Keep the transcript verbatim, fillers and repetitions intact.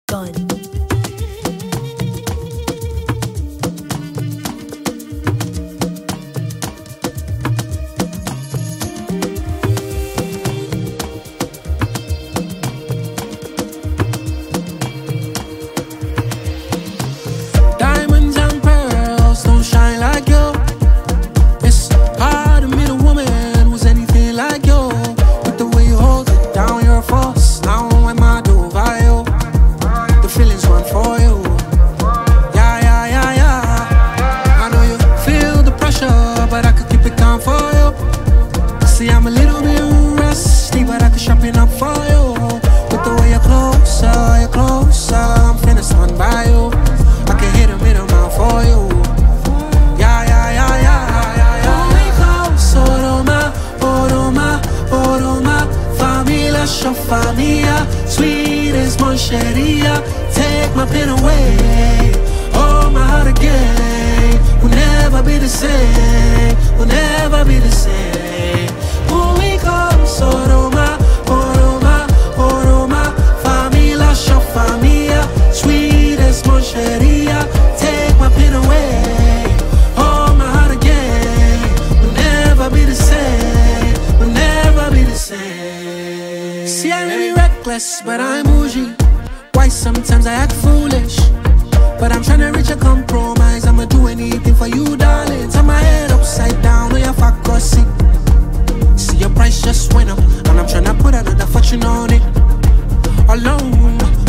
Gun. Diamonds and pearls don't shine like you. It's hard to meet a woman who's anything like you. With the way you hold it down, you're a force. Now I'm a do by you. The feelings run for you. Yeah, yeah, yeah, yeah. I know you feel the pressure, but I could keep it calm for you. See, I'm a little bit rusty, but I could sharpen up for you. With the way you're closer, you're closer, I'm finna stand by you. I can hit a middle mouth for you. Yeah, yeah, yeah, yeah, yeah, yeah. We close, Oroma, Oroma, Oroma. Familia, show familia. Sweet as Moncheria. Take my pen away. Oh, my heart again. We'll never be the same. We'll never be the same. When we close, Oroma, Oroma, Oroma. Familia, show familia. Sweet as Moncheria. Take my pen away. Oh, my heart again. We'll never be the same. We'll never be the same. See, I may be reckless, but I'm bougie. Why sometimes I act foolish? But I'm tryna reach a compromise. I'ma do anything for you, darling. Turn my head upside down, oh yeah, fuck or see. See your price just went up, and I'm tryna put another fortune on it. Alone.